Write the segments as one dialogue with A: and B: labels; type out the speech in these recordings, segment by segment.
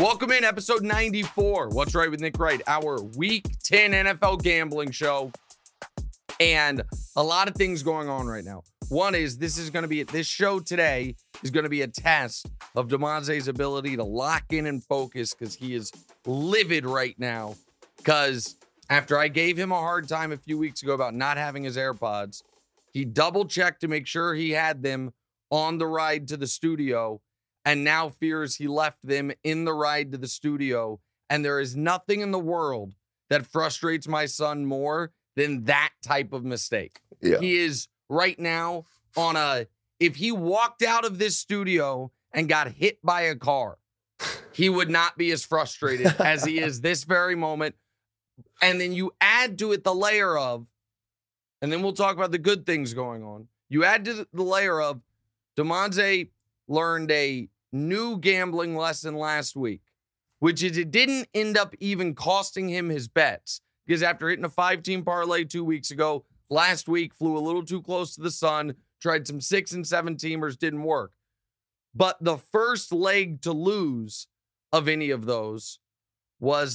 A: Welcome in episode 94. What's Right with Nick Wright, our week 10 NFL gambling show. And a lot of things going on right now. One is this show today is going to be a test of Demonze's ability to lock in and focus because he is livid right now. Because after I gave him a hard time a few weeks ago about not having his AirPods, he double checked to make sure he had them on the ride to the studio and now fears he left them in the ride to the studio. And there is nothing in the world that frustrates my son more than that type of mistake. Yeah. He is right now on if he walked out of this studio and got hit by a car, he would not be as frustrated as he is this very moment. And then you add to it the layer of, and then we'll talk about the good things going on. You add to the layer of Demonze learned a new gambling lesson last week, which is it didn't end up even costing him his bets. Because after hitting a 5-team parlay 2 weeks ago, last week flew a little too close to the sun, tried some 6 and 7-teamers, didn't work. But the first leg to lose of any of those was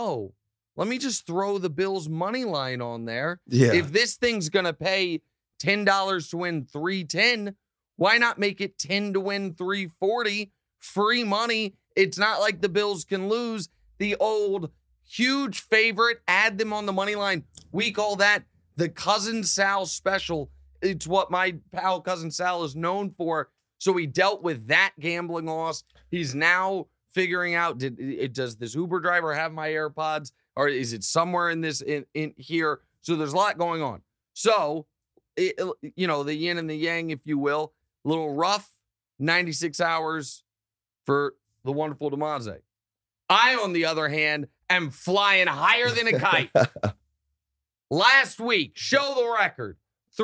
A: let me just throw the Bills money line on there. Yeah. If this thing's going to pay $10 to win $310, why not make it 10 to win $340? Free money. It's not like the Bills can lose. The old huge favorite, add them on the money line. We call that the Cousin Sal special. It's what my pal Cousin Sal is known for. So he dealt with that gambling loss. He's now figuring out, does this Uber driver have my AirPods? Or is it somewhere in here? So there's a lot going on. So, the yin and the yang, if you will, a little rough, 96 hours for the wonderful Demonze. I, on the other hand, am flying higher than a kite. Last week, show the record,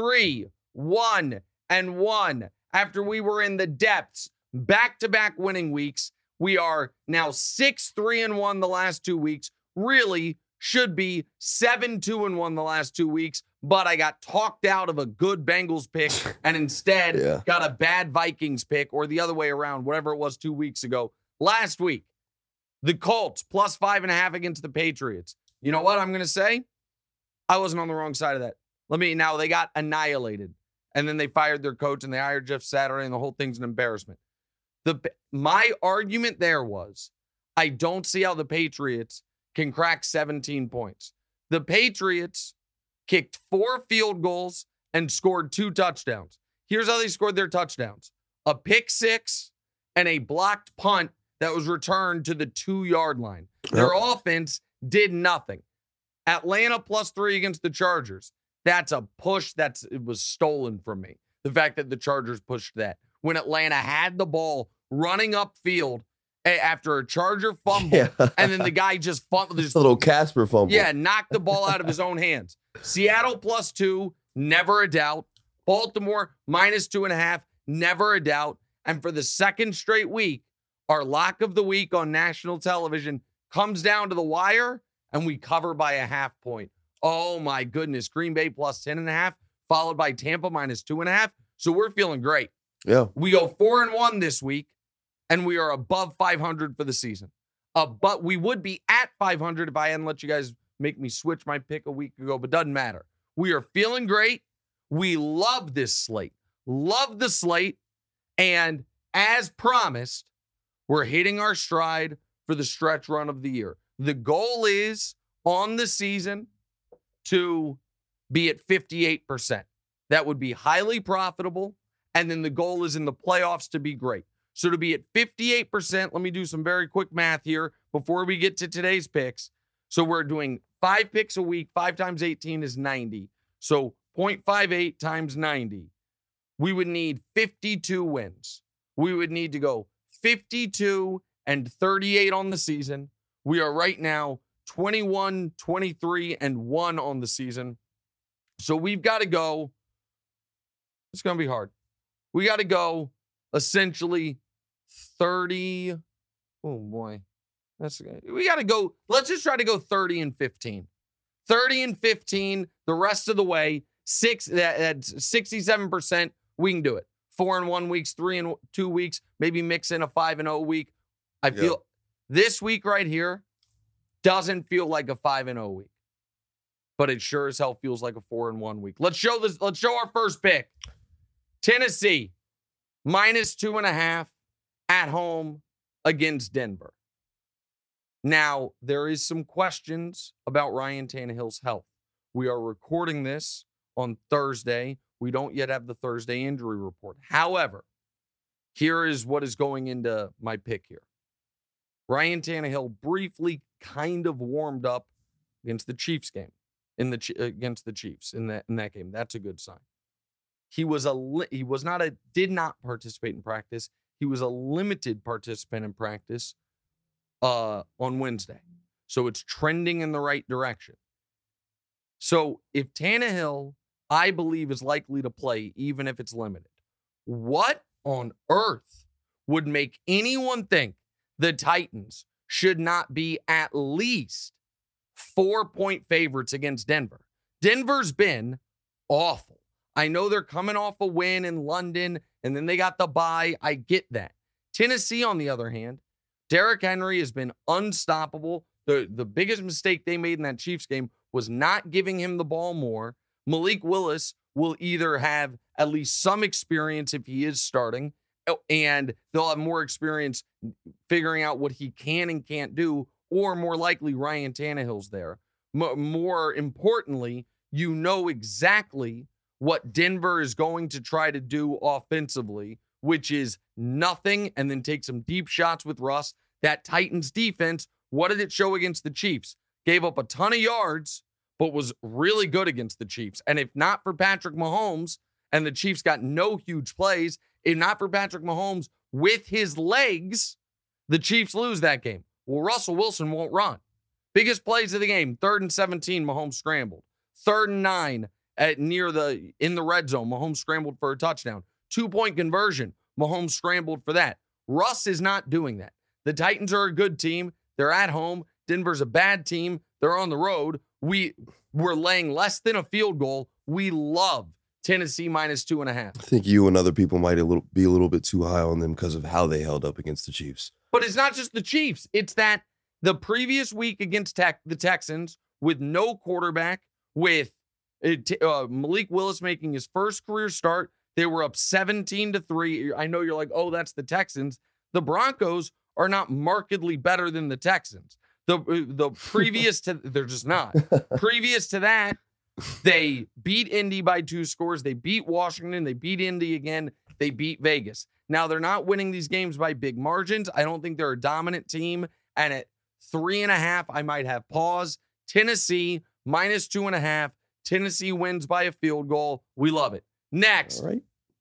A: 3-1-1. After we were in the depths, back-to-back winning weeks, we are now 6-3-1 the last 2 weeks. Really should be 7-2-1 the last 2 weeks, but I got talked out of a good Bengals pick and instead got a bad Vikings pick, or the other way around, whatever it was 2 weeks ago. Last week, the Colts plus 5.5 against the Patriots. You know what I'm going to say? I wasn't on the wrong side of that. They got annihilated. And then they fired their coach and they hired Jeff Saturday and the whole thing's an embarrassment. My argument there was, I don't see how the Patriots can crack 17 points. The Patriots kicked 4 field goals and scored 2 touchdowns. Here's how they scored their touchdowns. A pick 6 and a blocked punt that was returned to the 2-yard line. Their offense did nothing. Atlanta plus 3 against the Chargers. That's a push it was stolen from me. The fact that the Chargers pushed that. When Atlanta had the ball running upfield after a Charger fumble, and then the guy just fumbled.
B: Just a little Casper fumble.
A: Yeah, knocked the ball out of his own hands. Seattle plus 2, never a doubt. Baltimore minus 2.5, never a doubt. And for the second straight week, our lock of the week on national television comes down to the wire, and we cover by a half point. Oh, my goodness. Green Bay plus 10.5, followed by Tampa minus 2.5. So we're feeling great.
B: Yeah.
A: We go 4-1 this week, and we are above 500 for the season. But we would be at 500 if I hadn't let you guys make me switch my pick a week ago, but doesn't matter. We are feeling great. We love this slate. Love the slate. And as promised, we're hitting our stride for the stretch run of the year. The goal is on the season to be at 58%. That would be highly profitable. And then the goal is in the playoffs to be great. So to be at 58%, let me do some very quick math here before we get to today's picks. So we're doing 5 picks a week. 5 times 18 is 90. So 0.58 times 90. We would need 52 wins. We would need to go 52 and 38 on the season. We are right now 21, 23, and 1 on the season. So we've got to go. It's going to be hard. We got to go essentially 30. Oh, boy. We got to go. Let's just try to go 30 and 15. 30 and 15 the rest of the way. That's 67%. We can do it. 4-1 weeks, 3-2 weeks, maybe mix in a 5-0 week. I feel This week right here doesn't feel like a 5-0 week, but it sure as hell feels like a 4-1 week. Let's show our first pick. Tennessee, -2.5 at home against Denver. Now, there is some questions about Ryan Tannehill's health. We are recording this on Thursday. We don't yet have the Thursday injury report. However, here is what is going into my pick here. Ryan Tannehill briefly kind of warmed up against the Chiefs game, against the Chiefs in that game. That's a good sign. He did not participate in practice. He was a limited participant in practice on Wednesday. So it's trending in the right direction. So if Tannehill, I believe, is likely to play, even if it's limited, what on earth would make anyone think the Titans should not be at least 4-point favorites against Denver? Denver's been awful. I know they're coming off a win in London, and then they got the bye. I get that. Tennessee, on the other hand, Derrick Henry has been unstoppable. The biggest mistake they made in that Chiefs game was not giving him the ball more. Malik Willis will either have at least some experience if he is starting, and they'll have more experience figuring out what he can and can't do, or more likely Ryan Tannehill's there. More importantly, you know exactly what Denver is going to try to do offensively, which is nothing, and then take some deep shots with Russ. That Titans defense, what did it show against the Chiefs? Gave up a ton of yards, but was really good against the Chiefs. And if not for Patrick Mahomes, and the Chiefs got no huge plays, if not for Patrick Mahomes with his legs, the Chiefs lose that game. Well, Russell Wilson won't run. Biggest plays of the game, 3rd and 17, Mahomes scrambled. 3rd and 9 in the red zone, Mahomes scrambled for a touchdown. 2-point conversion, Mahomes scrambled for that. Russ is not doing that. The Titans are a good team. They're at home. Denver's a bad team. They're on the road. We're laying less than a field goal. We love Tennessee -2.5.
B: I think you and other people might be a little bit too high on them because of how they held up against the Chiefs.
A: But it's not just the Chiefs. It's that the previous week against the Texans, with no quarterback, with Malik Willis making his first career start, they were up 17-3. I know you're like, oh, that's the Texans. The Broncos are not markedly better than the Texans. The previous to, they're just not. Previous to that, they beat Indy by 2 scores. They beat Washington. They beat Indy again. They beat Vegas. Now, they're not winning these games by big margins. I don't think they're a dominant team. And at 3.5, I might have pause. Tennessee -2.5. Tennessee wins by a field goal. We love it. Next.
B: All right.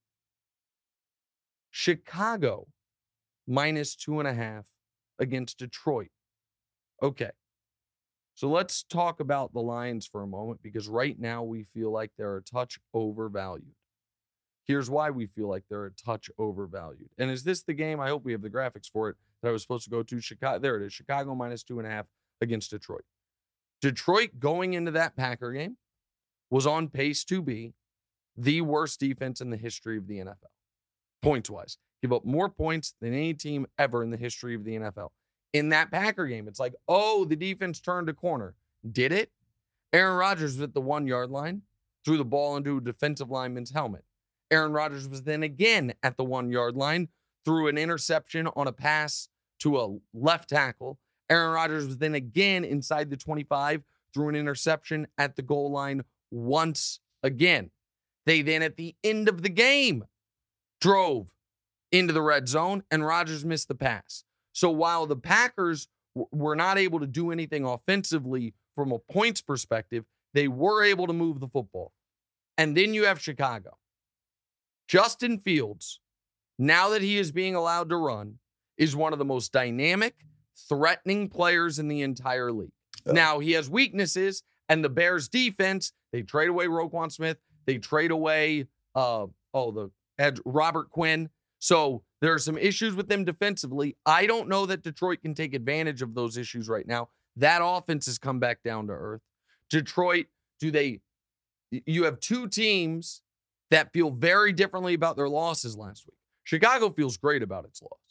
A: Chicago -2.5 against Detroit. Okay. So let's talk about the Lions for a moment, because right now we feel like they're a touch overvalued. Here's why we feel like they're a touch overvalued. And is this the game? I hope we have the graphics for it that I was supposed to go to. Chicago. There it is. Chicago -2.5 against Detroit. Detroit, going into that Packer game, was on pace to be the worst defense in the history of the NFL. Points-wise. Give up more points than any team ever in the history of the NFL. In that Packer game, it's like, oh, the defense turned a corner. Did it? Aaron Rodgers was at the 1-yard line, threw the ball into a defensive lineman's helmet. Aaron Rodgers was then again at the 1-yard line, threw an interception on a pass to a left tackle. Aaron Rodgers was then again inside the 25, threw an interception at the goal line once again. They then, at the end of the game, drove into the red zone, and Rodgers missed the pass. So while the Packers were not able to do anything offensively from a points perspective, they were able to move the football. And then you have Chicago. Justin Fields, now that he is being allowed to run, is one of the most dynamic, threatening players in the entire league. Oh. Now, he has weaknesses, and the Bears defense, they trade away Roquan Smith. They trade away the edge, Robert Quinn. So there are some issues with them defensively. I don't know that Detroit can take advantage of those issues right now. That offense has come back down to earth. Detroit, you have two teams that feel very differently about their losses last week. Chicago feels great about its loss.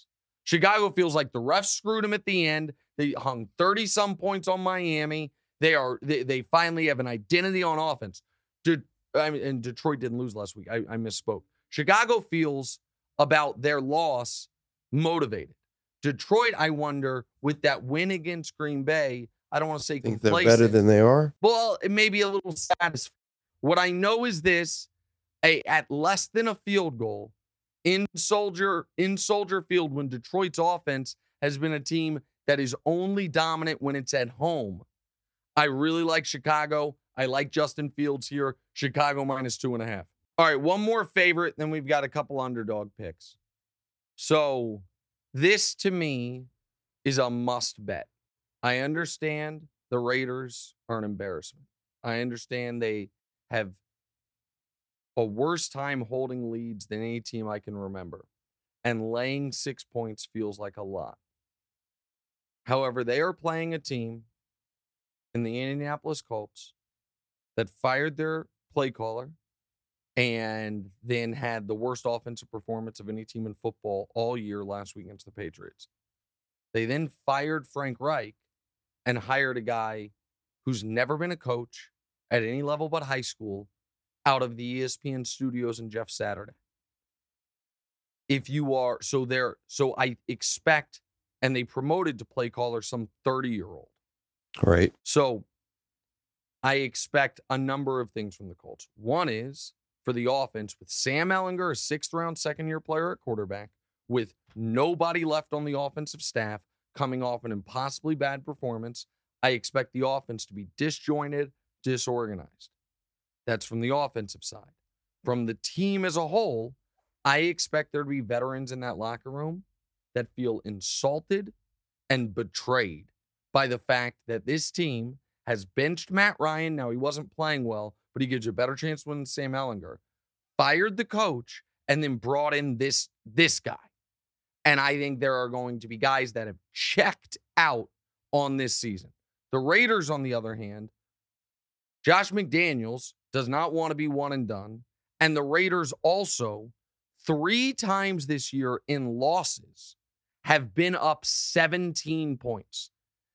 A: Chicago feels like the refs screwed them at the end. They hung 30-some points on Miami. They finally have an identity on offense. And Detroit didn't lose last week. I misspoke. Chicago feels about their loss motivated. Detroit, I wonder, with that win against Green Bay, I don't want to say
B: Think
A: complacent.
B: they're better than they are?
A: Well, it may be a little satisfying. What I know is this, at less than a field goal in Soldier Field, when Detroit's offense has been a team that is only dominant when it's at home, I really like Chicago. I like Justin Fields here. Chicago -2.5. All right, one more favorite, then we've got a couple underdog picks. So this, to me, is a must bet. I understand the Raiders are an embarrassment. I understand they have a worse time holding leads than any team I can remember. And laying 6 points feels like a lot. However, they are playing a team in the Indianapolis Colts that fired their play caller and then had the worst offensive performance of any team in football all year last week against the Patriots. They then fired Frank Reich and hired a guy who's never been a coach at any level but high school out of the ESPN studios and Jeff Saturday. So I expect, and they promoted to play caller some 30-year-old.
B: Right.
A: So I expect a number of things from the Colts. One is for the offense with Sam Ehlinger, a 6th-round second-year player at quarterback, with nobody left on the offensive staff coming off an impossibly bad performance. I expect the offense to be disjointed, disorganized. That's from the offensive side. From the team as a whole, I expect there to be veterans in that locker room that feel insulted and betrayed by the fact that this team has benched Matt Ryan. Now, he wasn't playing well, but he gives you a better chance to win than Sam Ehlinger. Fired the coach and then brought in this guy. And I think there are going to be guys that have checked out on this season. The Raiders, on the other hand, Josh McDaniels does not want to be one and done. And the Raiders also, 3 times this year in losses, have been up 17 points.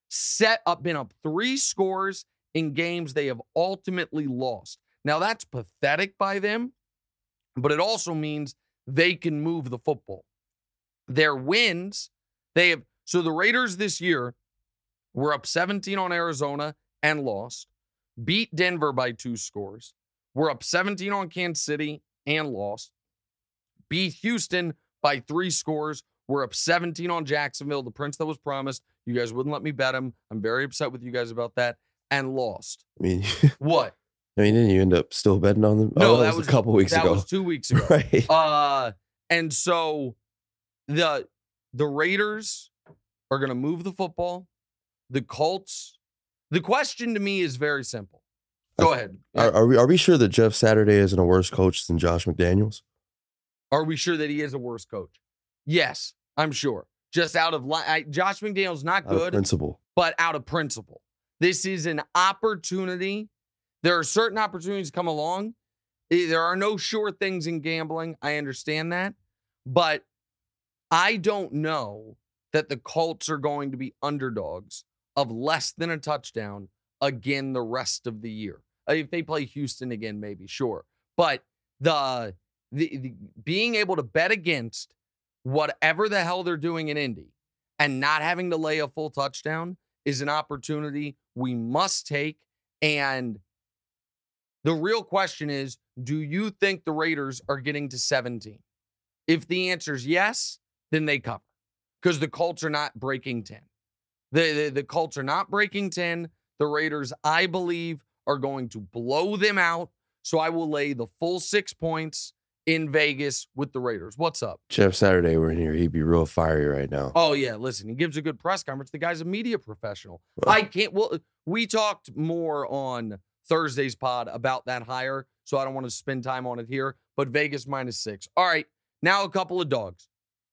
A: Been up 3 scores in games they have ultimately lost. Now, that's pathetic by them, but it also means they can move the football. Their wins, so the Raiders this year were up 17 on Arizona and lost, beat Denver by 2 scores, were up 17 on Kansas City and lost, beat Houston by 3 scores, were up 17 on Jacksonville, the prince that was promised. You guys wouldn't let me bet him. I'm very upset with you guys about that, and lost.
B: I mean,
A: what?
B: I mean, didn't you end up still betting on them?
A: No,
B: that was a couple weeks ago.
A: That was 2 weeks ago.
B: Right.
A: And so the Raiders are going to move the football. The Colts. The question to me is very simple. Go ahead.
B: Are we sure that Jeff Saturday isn't a worse coach than Josh McDaniels?
A: Are we sure that he is a worse coach? Yes, I'm sure. Just out of Josh McDaniels not good,
B: Out of principle.
A: but out of principle. This is an opportunity. There are certain opportunities come along. There are no sure things in gambling. I understand that. But I don't know that the Colts are going to be underdogs of less than a touchdown again the rest of the year. If they play Houston again, maybe, sure. But the being able to bet against whatever the hell they're doing in Indy and not having to lay a full touchdown is an opportunity we must take. And the real question is, do you think the Raiders are getting to 17? If the answer is yes, then they cover. Because the Colts are not breaking 10. The Colts are not breaking 10. The Raiders, I believe, are going to blow them out. So I will lay the full 6 points in Vegas with the Raiders. What's up?
B: Jeff Saturday were in here. He'd be real fiery right now.
A: Oh, yeah. Listen, he gives a good press conference. The guy's a media professional. Well, we talked more on Thursday's pod about that hire, so I don't want to spend time on it here, but Vegas -6. All right, now a couple of dogs.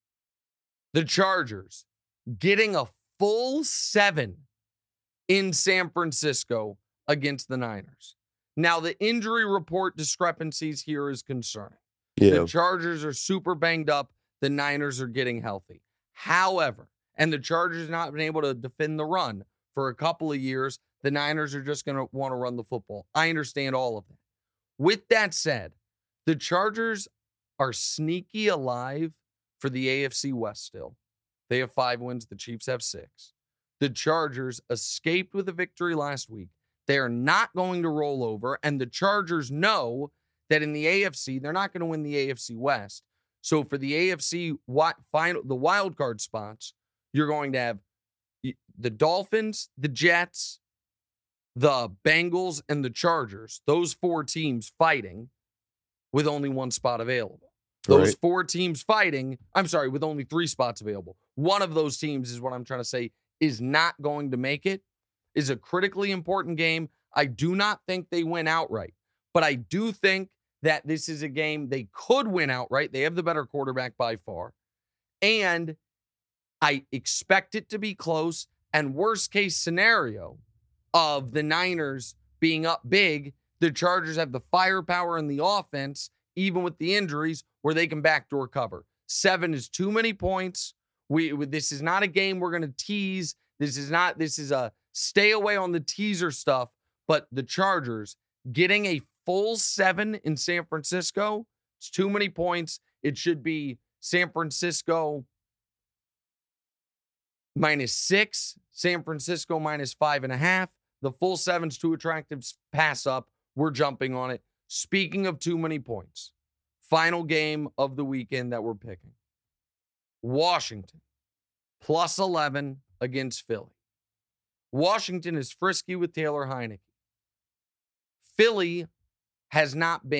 A: The Chargers getting a full 7 in San Francisco against the Niners. Now, the injury report discrepancies here is concerning.
B: Yeah.
A: The Chargers are super banged up. The Niners are getting healthy. However, and the Chargers have not been able to defend the run for a couple of years, the Niners are just going to want to run the football. I understand all of that. With that said, the Chargers are sneaky alive for the AFC West still. They have 5 wins. The Chiefs have 6. The Chargers escaped with a victory last week. They are not going to roll over, and the Chargers know that in the AFC, they're not going to win the AFC West. So for the AFC the wild card spots, you're going to have the Dolphins, the Jets, the Bengals, and the Chargers. Those 4 teams fighting with only 1 spot available. Those 4 teams fighting, with only 3 spots available. One of those teams is what I'm trying to say is not going to make it, is a critically important game. I do not think they win outright, but I do think that this is a game they could win outright. They have the better quarterback by far. And I expect it to be close. And worst case scenario of the Niners being up big, the Chargers have the firepower in the offense, even with the injuries, where they can backdoor cover. 7 is too many points. This is not a game we're going to tease. This is a stay away on the teaser stuff. But the Chargers getting a full 7 in San Francisco, it's too many points. It should be San Francisco -6, San Francisco -5.5. The full 7's too attractive. Pass up. We're jumping on it. Speaking of too many points, final game of the weekend that we're picking. Washington +11 against Philly. Washington is frisky with Taylor Heineke. Philly they've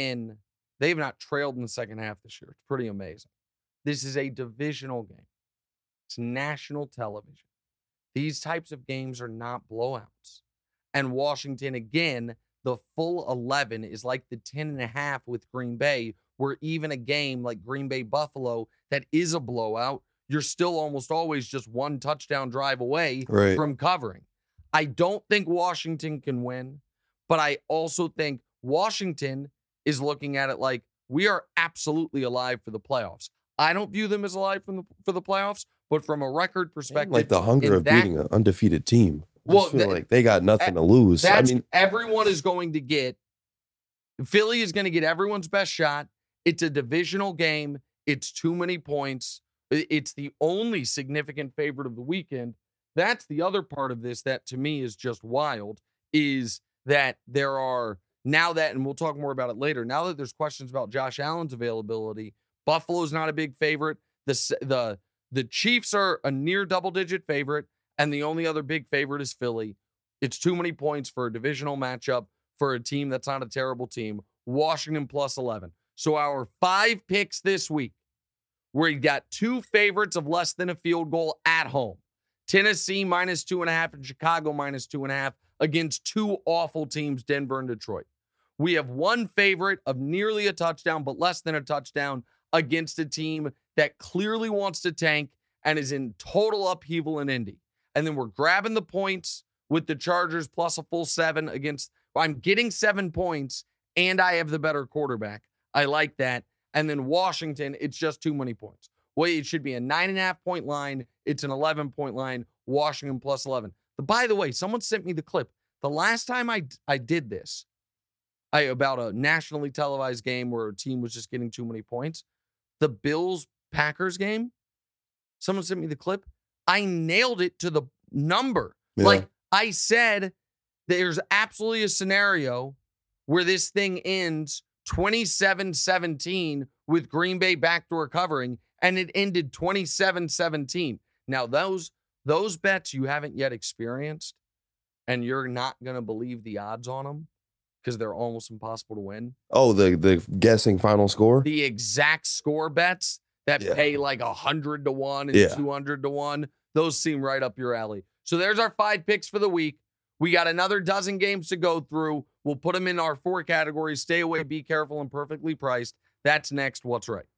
A: not trailed in the second half this year. It's pretty amazing. This is a divisional game. It's national television. These types of games are not blowouts. And Washington, again, the full 11 is like the 10.5 with Green Bay, where even a game like Green Bay Buffalo that is a blowout, you're still almost always just 1 touchdown drive away from covering. I don't think Washington can win, but I also think Washington is looking at it like we are absolutely alive for the playoffs. I don't view them as alive for the playoffs, but from a record perspective,
B: like the hunger of beating an undefeated team. I feel like they got nothing to lose.
A: Everyone is going to get. Philly is going to get everyone's best shot. It's a divisional game. It's too many points. It's the only significant favorite of the weekend. That's the other part of this that to me is just wild, is that there are now that, and we'll talk more about it later, now that there's questions about Josh Allen's availability, Buffalo's not a big favorite. The Chiefs are a near double-digit favorite, and the only other big favorite is Philly. It's too many points for a divisional matchup for a team that's not a terrible team. Washington +11. So our 5 picks this week, we got 2 favorites of less than a field goal at home. Tennessee -2.5 and Chicago -2.5 against 2 awful teams, Denver and Detroit. We have 1 favorite of nearly a touchdown, but less than a touchdown against a team that clearly wants to tank and is in total upheaval in Indy. And then we're grabbing the points with the Chargers plus a full 7 against. I'm getting 7 points, and I have the better quarterback. I like that. And then Washington, it's just too many points. Well, it should be a 9.5-point line. It's an 11-point line. Washington +11. But by the way, someone sent me the clip. The last time I did this, about a nationally televised game where a team was just getting too many points, the Bills-Packers game, someone sent me the clip. I nailed it to the number. Yeah. Like I said, there's absolutely a scenario where this thing ends 27-17 with Green Bay backdoor covering, and it ended 27-17. Now, those bets you haven't yet experienced, and you're not going to believe the odds on them because they're almost impossible to win.
B: Oh, the guessing final score?
A: The exact score bets that pay like 100 to 1 and 200 to 1. Those seem right up your alley. So there's our 5 picks for the week. We got another dozen games to go through. We'll put them in our 4 categories: stay away, be careful, and perfectly priced. That's next. What's right?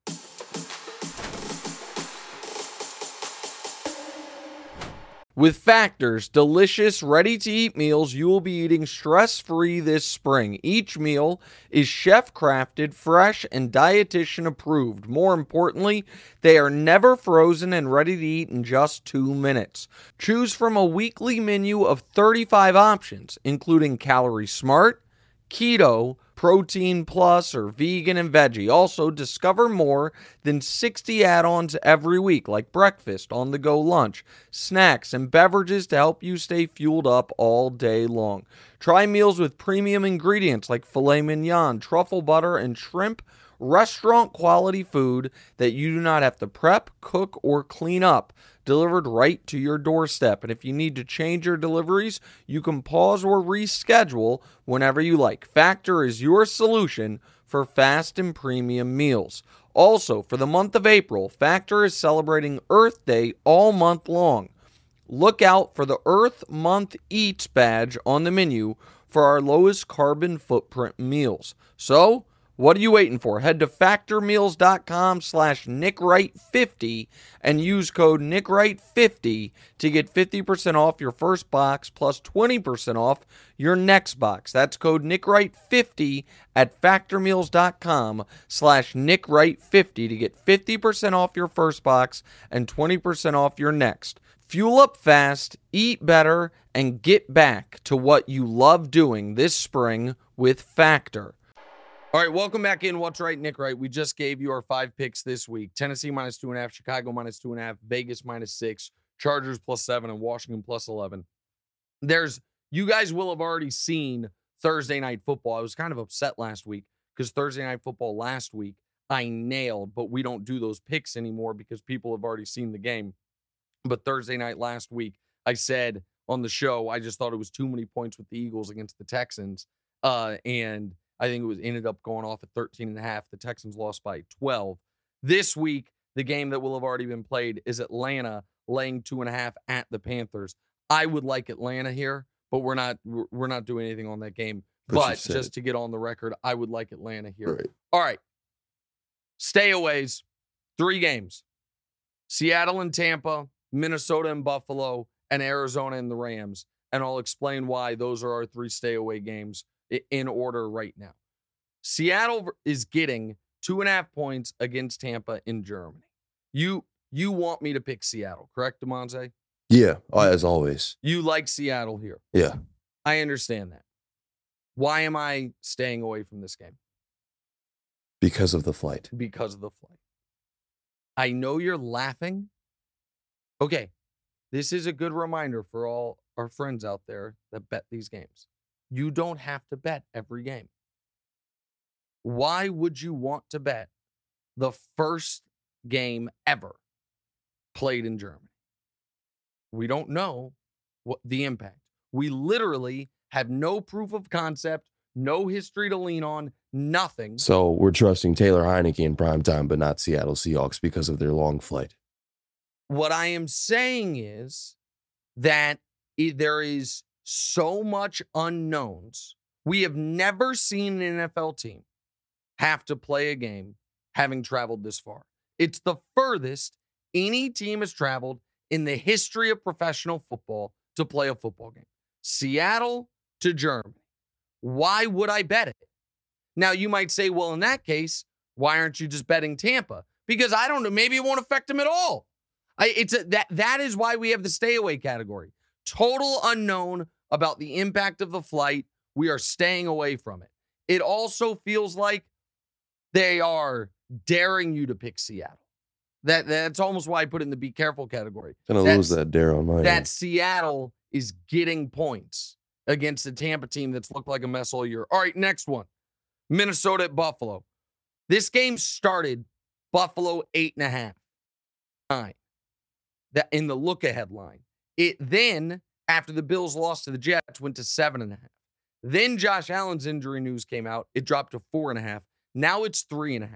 A: With Factor's delicious, ready-to-eat meals, you will be eating stress-free this spring. Each meal is chef-crafted, fresh, and dietitian-approved. More importantly, they are never frozen and ready to eat in just 2 minutes. Choose from a weekly menu of 35 options, including Calorie Smart, Keto, Protein Plus, or Vegan and Veggie. Also, discover more than 60 add-ons every week, like breakfast, on-the-go lunch, snacks, and beverages to help you stay fueled up all day long. Try meals with premium ingredients like filet mignon, truffle butter, and shrimp. Restaurant-quality food that you do not have to prep, cook, or clean up, delivered right to your doorstep. And if you need to change your deliveries, you can pause or reschedule whenever you like. Factor is your solution for fast and premium meals. Also, for the month of April, Factor is celebrating Earth Day all month long. Look out for the Earth Month Eats badge on the menu for our lowest carbon footprint meals. So, what are you waiting for? Head to factormeals.com/NickWright50 and use code NickWright50 to get 50% off your first box plus 20% off your next box. That's code NickWright50 at factormeals.com/NickWright50 to get 50% off your first box and 20% off your next. Fuel up fast, eat better, and get back to what you love doing this spring with Factor. All right, welcome back in. What's right, Nick Wright? We just gave you our 5 picks this week. Tennessee -2.5, Chicago -2.5, Vegas -6, Chargers +7, and Washington +11. You guys will have already seen Thursday Night Football. I was kind of upset last week because Thursday Night Football last week I nailed, but we don't do those picks anymore because people have already seen the game. But Thursday night last week, I said on the show, I just thought it was too many points with the Eagles against the Texans. And I think ended up going off at 13.5. The Texans lost by 12. This week, the game that will have already been played is Atlanta laying 2.5 at the Panthers. I would like Atlanta here, but we're not doing anything on that game. But just to get on the record, I would like Atlanta here.
B: Right.
A: All right. Stayaways, 3 games. Seattle and Tampa, Minnesota and Buffalo, and Arizona and the Rams. And I'll explain why those are our 3 stay-away games in order right now. Seattle is getting 2.5 points against Tampa in Germany. You want me to pick Seattle, correct, Demonte?
B: Yeah, as always.
A: You like Seattle here.
B: Yeah.
A: I understand that. Why am I staying away from this game?
B: Because of the flight.
A: Because of the flight. I know you're laughing. Okay, this is a good reminder for all our friends out there that bet these games. You don't have to bet every game. Why would you want to bet the first game ever played in Germany? We don't know what the impact. We literally have no proof of concept, no history to lean on, nothing.
B: So we're trusting Taylor Heineke in primetime, but not Seattle Seahawks because of their long flight.
A: What I am saying is that there is so much unknowns. We have never seen an NFL team have to play a game having traveled this far. It's the furthest any team has traveled in the history of professional football to play a football game. Seattle to Germany. Why would I bet it? Now, you might say, well, in that case, why aren't you just betting Tampa? Because I don't know, maybe it won't affect them at all. That is why we have the stay away category. Total unknown about the impact of the flight. We are staying away from it. It also feels like they are daring you to pick Seattle. That's almost why I put it in the be careful category.
B: Gonna lose that dare on my end.
A: Seattle is getting points against the Tampa team that's looked like a mess all year. All right, next one. Minnesota at Buffalo. This game started Buffalo 8.5. 9. That in the look-ahead line. It then, after the Bills lost to the Jets, went to 7.5. Then Josh Allen's injury news came out. It dropped to 4.5. Now it's 3.5.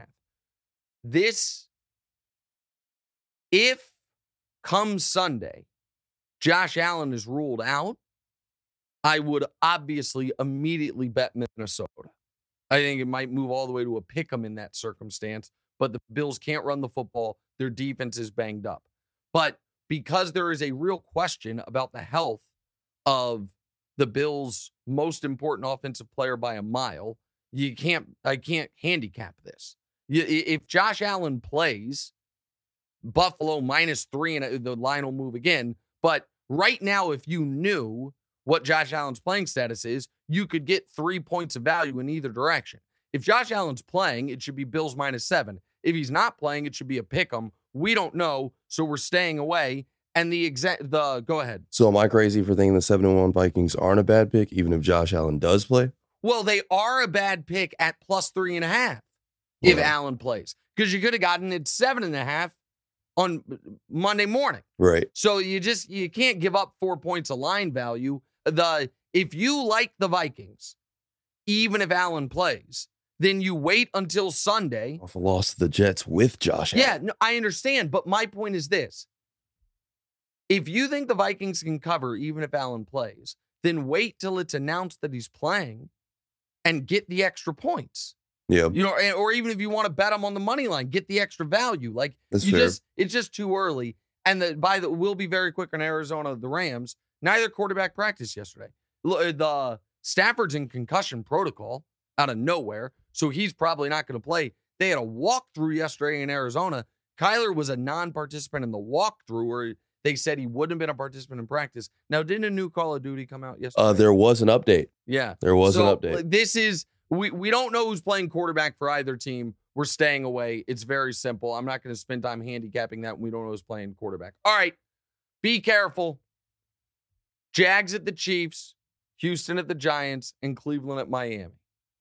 A: If come Sunday, Josh Allen is ruled out, I would obviously immediately bet Minnesota. I think it might move all the way to a pick 'em in that circumstance, but the Bills can't run the football. Their defense is banged up. But because there is a real question about the health of the Bills' most important offensive player by a mile, I can't handicap this. If Josh Allen plays, Buffalo -3 and the line will move again. But right now, if you knew what Josh Allen's playing status is, you could get 3 points of value in either direction. If Josh Allen's playing, it should be Bills -7. If he's not playing, it should be a pick 'em. We don't know, so we're staying away. And go ahead.
B: So am I crazy for thinking the 7-1 Vikings aren't a bad pick, even if Josh Allen does play?
A: Well, they are a bad pick at +3.5 if Allen plays, because you could have gotten it 7.5 on Monday morning.
B: Right.
A: So you can't give up 4 points of line value. If you like the Vikings, even if Allen plays, then you wait until Sunday.
B: Off a loss to the Jets with Josh Allen.
A: Yeah, no, I understand, but my point is this. If you think the Vikings can cover even if Allen plays, then wait till it's announced that he's playing and get the extra points.
B: Yeah.
A: Or even if you want to bet him on the money line, get the extra value. Like,
B: that's fair.
A: It's just too early. And we'll be very quick on Arizona, the Rams. Neither quarterback practiced yesterday. The Stafford's in concussion protocol out of nowhere, so he's probably not going to play. They had a walkthrough yesterday in Arizona. Kyler was a non-participant in the walkthrough, where they said he wouldn't have been a participant in practice. Now, didn't a new Call of Duty come out yesterday?
B: There was an update.
A: Yeah.
B: There was an update.
A: This is, we don't know who's playing quarterback for either team. We're staying away. It's very simple. I'm not going to spend time handicapping that when we don't know who's playing quarterback. All right. Be careful. Jags at the Chiefs, Houston at the Giants, and Cleveland at Miami.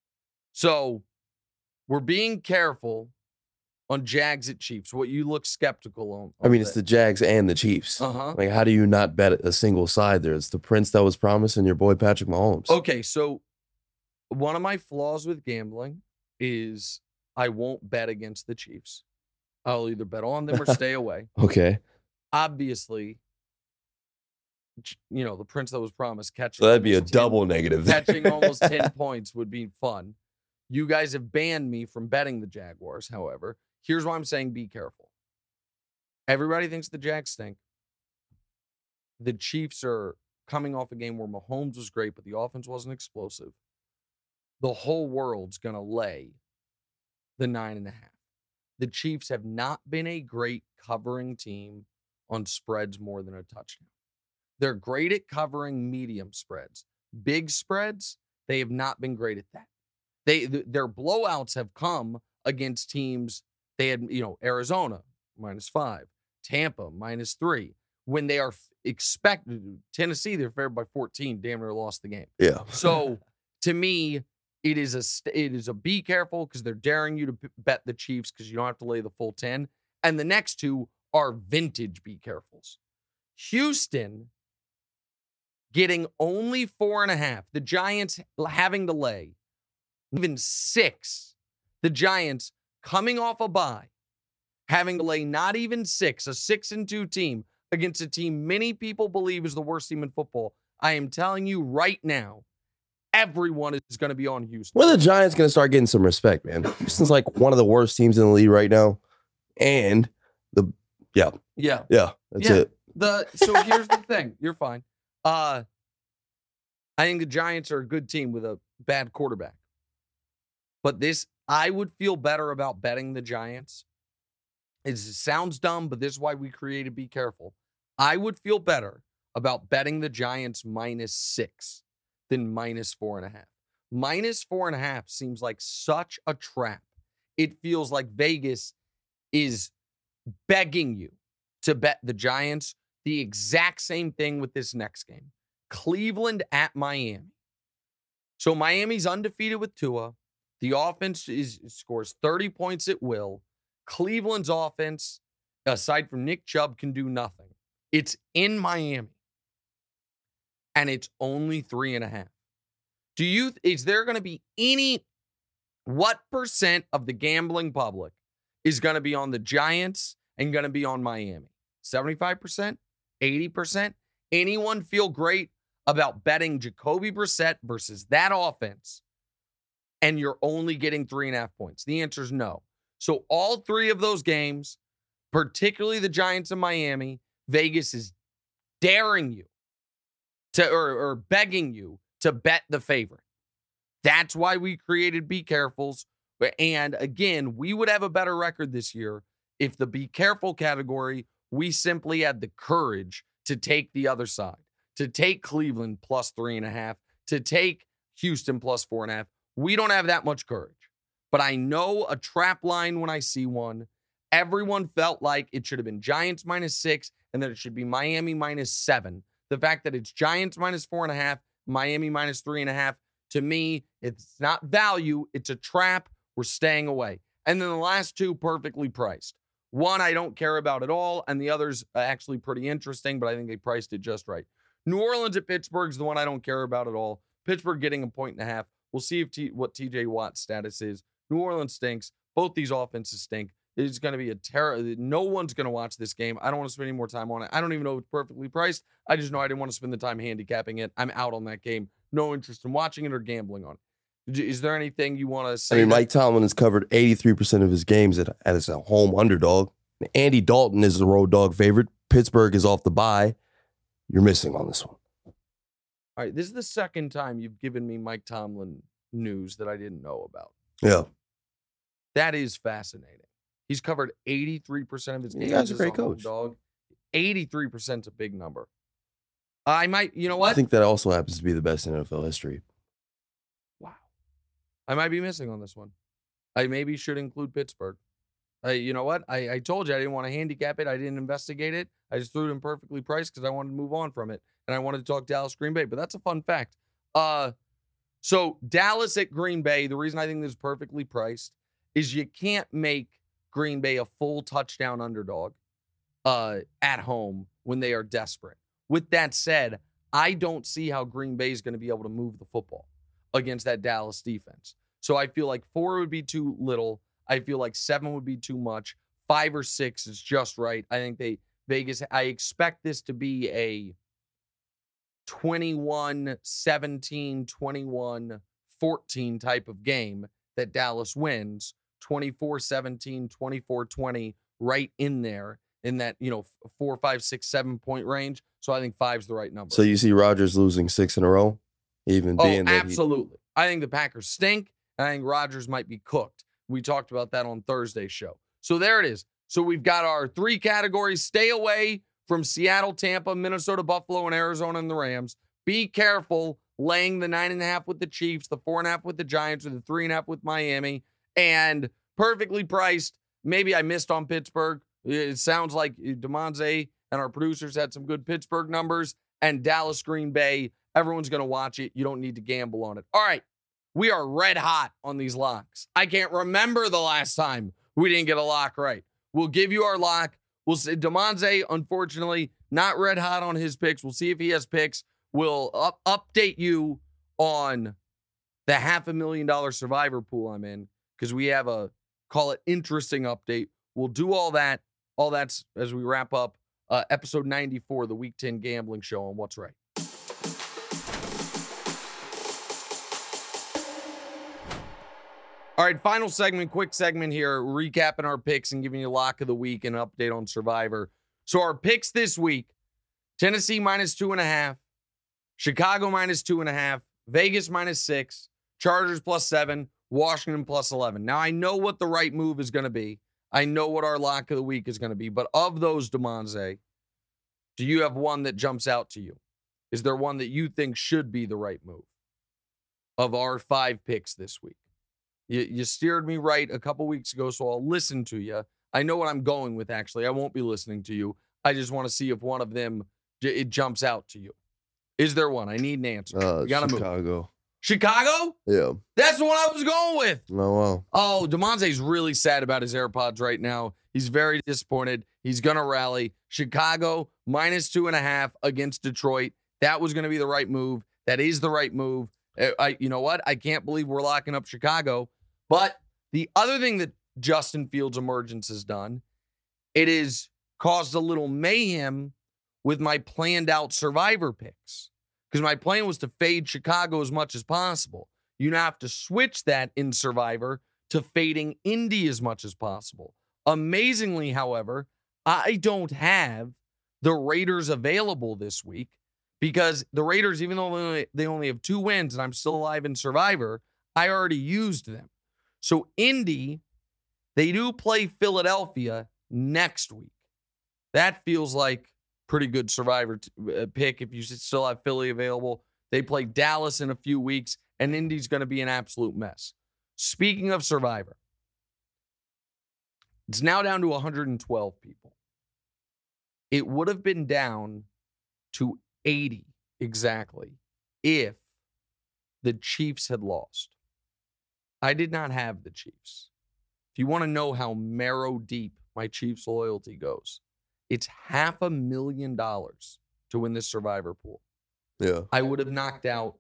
A: So we're being careful on Jags at Chiefs. What you look skeptical on.
B: I mean, it's the Jags and the Chiefs. Like, how do you not bet a single side there? It's the prince that was promised and your boy Patrick Mahomes.
A: Okay, so one of my flaws with gambling is I won't bet against the Chiefs. I'll either bet on them or stay away.
B: Okay.
A: Obviously, the prince that was promised catching.
B: So that'd be a double negative.
A: Catching almost 10 points would be fun. You guys have banned me from betting the Jaguars, however. Here's why I'm saying be careful. Everybody thinks the Jags stink. The Chiefs are coming off a game where Mahomes was great, but the offense wasn't explosive. The whole world's going to lay the 9.5. The Chiefs have not been a great covering team on spreads more than a touchdown. They're great at covering medium spreads. Big spreads, they have not been great at that. Their blowouts have come against teams. They had, Arizona -5, Tampa -3. When they are expected, Tennessee, they're favored by 14, damn near lost the game.
B: Yeah.
A: So to me, it is a be careful, because they're daring you to bet the Chiefs because you don't have to lay the full 10. And the next two are vintage be carefuls. Houston getting only 4.5. The Giants having to lay even 6. The Giants coming off a bye, having to lay not even 6, a 6-2 team against a team many people believe is the worst team in football. I am telling you right now, everyone is going to be on Houston.
B: When are the Giants going to start getting some respect, man? Houston's like one of the worst teams in the league right now. And that's it.
A: So here's the thing. You're fine. I think the Giants are a good team with a bad quarterback. But I would feel better about betting the Giants. It sounds dumb, but this is why we created Be Careful. I would feel better about betting the Giants -6 than -4.5. -4.5 seems like such a trap. It feels like Vegas is begging you to bet the Giants. The exact same thing with this next game. Cleveland at Miami. So Miami's undefeated with Tua. The offense scores 30 points at will. Cleveland's offense, aside from Nick Chubb, can do nothing. It's in Miami. And it's only 3.5. Is there going to be what percent of the gambling public is going to be on the Giants and going to be on Miami? 75%? 80%? Anyone feel great about betting Jacoby Brissett versus that offense, and you're only getting 3.5 points? The answer is no. So all 3 of those games, particularly the Giants and Miami, Vegas is daring you to, or begging you to bet the favorite. That's why we created Be Carefuls. And again, we would have a better record this year if the Be Careful category, we simply had the courage to take the other side, to take Cleveland plus 3.5, to take Houston plus 4.5. We don't have that much courage, but I know a trap line when I see one. Everyone felt like it should have been Giants -6 and that it should be Miami -7. The fact that it's Giants -4.5, Miami -3.5, to me, it's not value. It's a trap. We're staying away. And then the last two perfectly priced. One I don't care about at all, and the other's actually pretty interesting, but I think they priced it just right. New Orleans at Pittsburgh is the one I don't care about at all. Pittsburgh getting 1.5. We'll see if what TJ Watt's status is. New Orleans stinks. Both these offenses stink. It's going to be a terror. No one's going to watch this game. I don't want to spend any more time on it. I don't even know if it's perfectly priced. I just know I didn't want to spend the time handicapping it. I'm out on that game. No interest in watching it or gambling on it. Is there anything you want to say?
B: I mean, Mike Tomlin has covered 83% of his games as a home underdog. Andy Dalton is the road dog favorite. Pittsburgh is off the bye. You're missing on this one.
A: All right, this is the second time you've given me Mike Tomlin news that I didn't know about.
B: Yeah.
A: That is fascinating. He's covered 83% of his games.
B: You guys are a great coach.
A: Dog. 83% is a big number. I might, you know what?
B: I think that also happens to be the best in NFL history.
A: Wow. I might be missing on this one. I maybe should include Pittsburgh. You know what? I told you I didn't want to handicap it. I didn't investigate it. I just threw it in perfectly priced because I wanted to move on from it. And I wanted to talk Dallas, Green Bay. But that's a fun fact. So Dallas at Green Bay, the reason I think this is perfectly priced is you can't make Green Bay a full touchdown underdog at home when they are desperate. With that said, I don't see how Green Bay is going to be able to move the football against that Dallas defense. So I feel like 4 would be too little. I feel like 7 would be too much. 5 or 6 is just right. I think Vegas, I expect this to be a 21-17, 21-14 type of game that Dallas wins. 24-17, 24-20, right in there in that, 4, 5, 6, 7 point range. So I think 5's the right number.
B: So you see Rodgers losing 6 in a row?
A: Absolutely. I think the Packers stink. And I think Rodgers might be cooked. We talked about that on Thursday's show. So there it is. So we've got our 3 categories. Stay away from Seattle, Tampa, Minnesota, Buffalo, and Arizona and the Rams. Be careful laying the 9.5 with the Chiefs, the 4.5 with the Giants, or the 3.5 with Miami. And perfectly priced. Maybe I missed on Pittsburgh. It sounds like DeMonze and our producers had some good Pittsburgh numbers. And Dallas, Green Bay, everyone's going to watch it. You don't need to gamble on it. All right. We are red hot on these locks. I can't remember the last time we didn't get a lock right. We'll give you our lock. We'll see. DeMonze, unfortunately, not red hot on his picks. We'll see if he has picks. We'll update you on the $500,000 survivor pool I'm in because we have a, call it, interesting update. We'll do all that. All that's as we wrap up episode 94, the Week 10 Gambling Show on What's Right. All right, final segment, quick segment here, recapping our picks and giving you a lock of the week and an update on Survivor. So our picks this week, Tennessee -2.5, Chicago -2.5, Vegas -6, Chargers +7, Washington +11. Now, I know what the right move is going to be. I know what our lock of the week is going to be. But of those, DeMonze, do you have one that jumps out to you? Is there one that you think should be the right move of our 5 picks this week? You steered me right a couple weeks ago, so I'll listen to you. I know what I'm going with, actually. I won't be listening to you. I just want to see if one of them, it jumps out to you. Is there one? I need an answer. You gotta
B: Chicago.
A: move. Chicago?
B: Yeah.
A: That's the one I was going with.
B: Oh, wow.
A: Oh, DeMonte's really sad about his AirPods right now. He's very disappointed. He's going to rally. Chicago -2.5 against Detroit. That was going to be the right move. That is the right move. You know what? I can't believe we're locking up Chicago. But the other thing that Justin Fields' emergence has done, it has caused a little mayhem with my planned out Survivor picks. Because my plan was to fade Chicago as much as possible. You now have to switch that in Survivor to fading Indy as much as possible. Amazingly, however, I don't have the Raiders available this week because the Raiders, even though they only have 2 wins and I'm still alive in Survivor, I already used them. So Indy, they do play Philadelphia next week. That feels like pretty good Survivor pick if you still have Philly available. They play Dallas in a few weeks, and Indy's going to be an absolute mess. Speaking of Survivor, it's now down to 112 people. It would have been down to 80 exactly if the Chiefs had lost. I did not have the Chiefs. If you want to know how marrow deep my Chiefs loyalty goes, it's $500,000 to win this Survivor pool.
B: Yeah.
A: I would have knocked out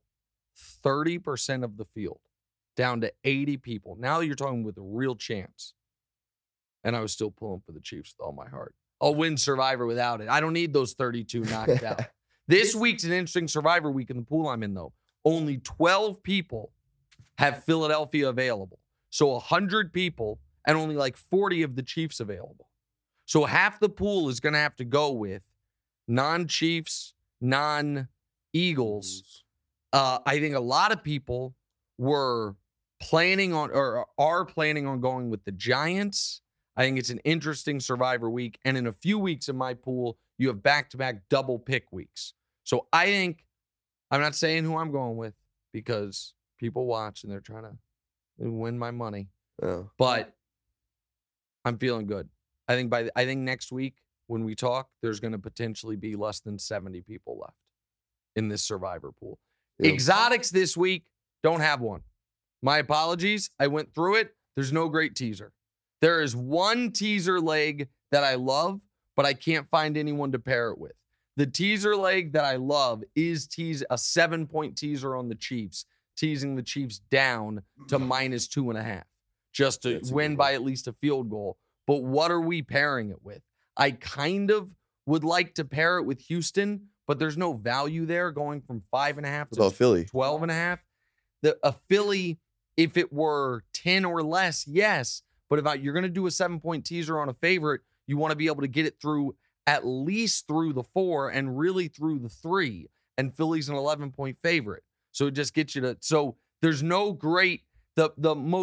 A: 30% of the field down to 80 people. Now you're talking with a real chance. And I was still pulling for the Chiefs with all my heart. I'll win Survivor without it. I don't need those 32 knocked out. This week's an interesting Survivor week in the pool I'm in, though. Only 12 people have Philadelphia available. So 100 people and only like 40 of the Chiefs available. So half the pool is going to have to go with non-Chiefs, non-Eagles. I think a lot of people were planning on or are planning on going with the Giants. I think it's an interesting Survivor week. And in a few weeks in my pool, you have back-to-back double pick weeks. So I think, I'm not saying who I'm going with because people watch and they're trying to win my money.
B: Yeah.
A: But I'm feeling good. I think next week when we talk, there's going to potentially be less than 70 people left in this Survivor pool.
B: Yeah.
A: Exotics this week, don't have one. My apologies. I went through it. There's no great teaser. There is one teaser leg that I love, but I can't find anyone to pair it with. The teaser leg that I love is a 7-point teaser on the Chiefs, teasing the Chiefs down to -2.5, just to win by at least a field goal. But what are we pairing it with? I kind of would like to pair it with Houston, but there's no value there going from 5.5 to
B: Philly
A: 12.5. A Philly, if it were 10 or less, yes. But if you're going to do a 7-point teaser on a favorite, you want to be able to get it through at least through the 4 and really through the 3. And Philly's an 11-point favorite. So it just gets you to, so there's no great, the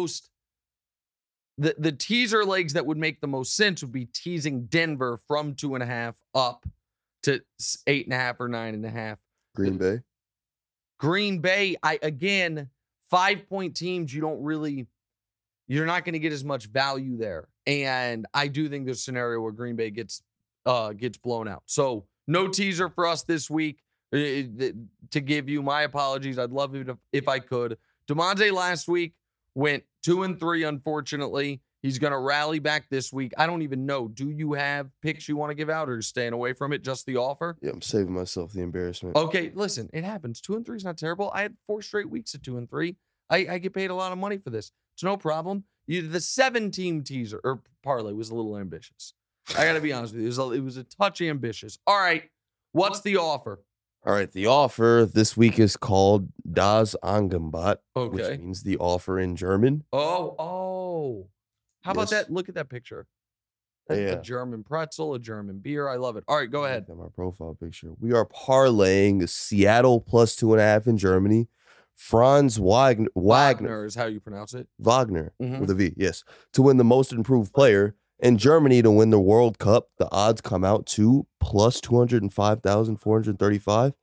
A: teaser legs that would make the most sense would be teasing Denver from 2.5 up to 8.5 or 9.5.
B: Green Bay.
A: Green Bay, 5-point teams, you're not going to get as much value there. And I do think there's a scenario where Green Bay gets blown out. So no teaser for us this week. To give you my apologies, I'd love it if I could. Demonte last week went 2-3, unfortunately. He's going to rally back this week. I don't even know. Do you have picks you want to give out or staying away from it, just the offer?
B: Yeah, I'm saving myself the embarrassment.
A: Okay, listen, it happens. 2-3 is not terrible. I had 4 straight weeks of 2-3. I get paid a lot of money for this. It's no problem. The 7-team teaser or parlay was a little ambitious. I got to be honest with you. It was a touch ambitious. All right, what's the offer?
B: All right, the offer this week is called Das Angebot,
A: Okay.
B: which means the offer in German.
A: Oh. How about that? Look at that picture. That's
B: Yeah.
A: a German pretzel, a German beer. I love it. All right, go ahead.
B: Look at my profile picture. We are parlaying Seattle plus 2.5 in Germany. Franz
A: Wagner is how you pronounce it.
B: Wagner
A: Mhm.
B: with a V, yes, to win the most improved player. In Germany to win the World Cup, the odds come out to plus 205,435.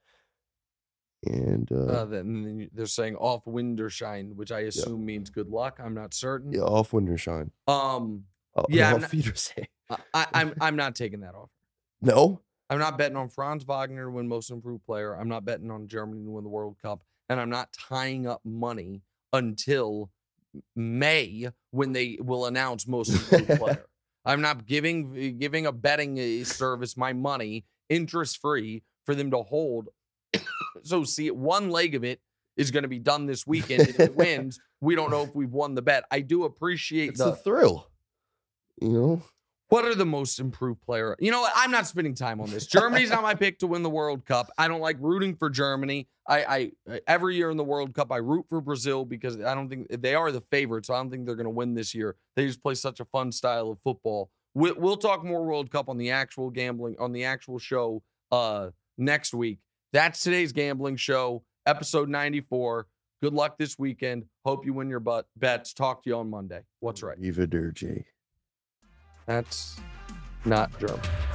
B: And
A: Then they're saying off Winterschein, which I assume means good luck. I'm not certain.
B: yeah, off Winterschein.
A: Yeah,
B: off Wiedersehen.
A: I'm not taking that offer.
B: No?
A: I'm not betting on Franz Wagner to win most improved player. I'm not betting on Germany to win the World Cup. And I'm not tying up money until May when they will announce most improved player. I'm not giving a betting service my money interest-free for them to hold. So see, one leg of it is going to be done this weekend. If it wins, we don't know if we've won the bet. I do appreciate
B: It's the thrill. You know?
A: What are the most improved player? You know what? I'm not spending time on this. Germany's not my pick to win the World Cup. I don't like rooting for Germany. I every year in the World Cup, I root for Brazil because I don't think they are the favorites. So I don't think they're going to win this year. They just play such a fun style of football. We'll talk more World Cup on the actual gambling, on the actual show next week. That's today's gambling show, episode 94. Good luck this weekend. Hope you win your bets. Talk to you on Monday. What's right?
B: Arrivederci.
A: That's not German.